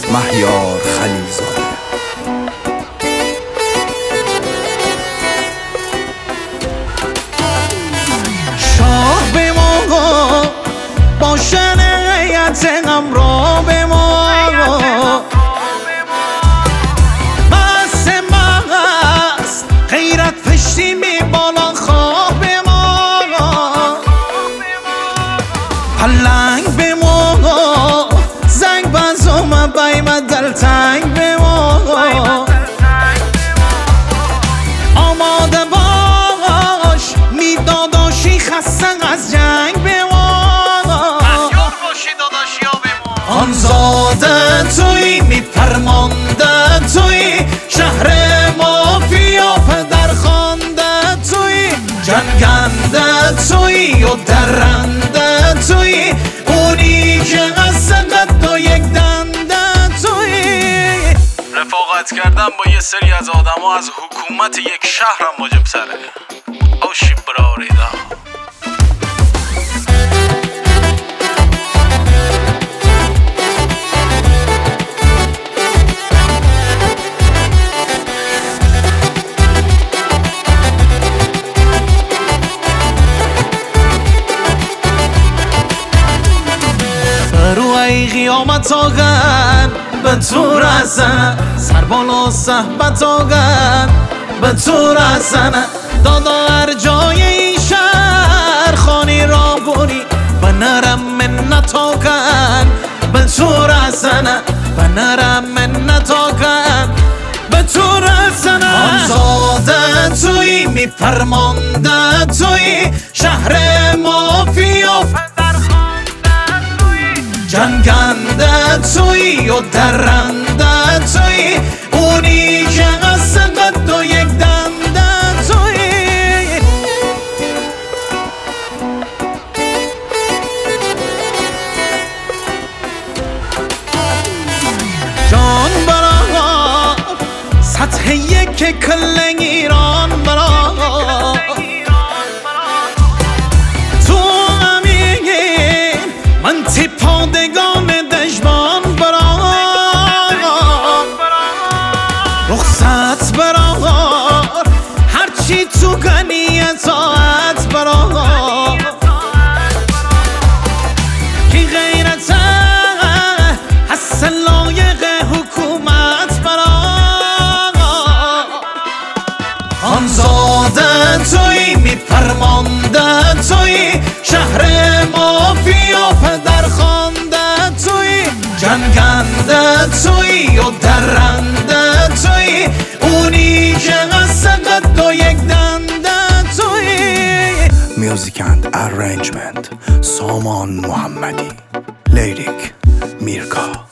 مهیار خلیلزاده. شاه به ما با شرعیت غمرا به ما مست مغست غیرت پشتی می بالا خواه به ما پلنگ به ما زنگ بزوم بایم دلتنگ به ما آماده باش میداداشی خستن از جنگ به ما آن زاده توی میفرمانده توی شهر مافیا پدر خوانده توی جنگنده توی و درنده توی اونی که قصد قد و یک دنده توی رفاقت کردن با یه سری از آدم ها از حکومت یک شهرم واجب سره آشی براریدا. رو ای قیامت آگن به تو رسن سر بالا صحبت آگن به تو رسن دادا هر جای این شهر خانی را بونی و نرم منت آگن به تو رسن و نرم منت آگن به تو رسن آن زاده توی میفرمانده توی شهر مافیا جنگنده توی و درنده توی اونی که قصد قد و یک دنده توی جان برا سطح یک کل ایران برا من تپادگان دژبان برا رخصت برا هرچی تو گنی اطاعت برا کی غیرت هست لایق حکومت برا آن زاده توی میفرمانده توی شهر مافیا پدر خوانده توی جنگنده توی و درنده توی اونی که قصد قد و یک دنده توی. Music and arrangement سامان محمدی. لیریک میرکا.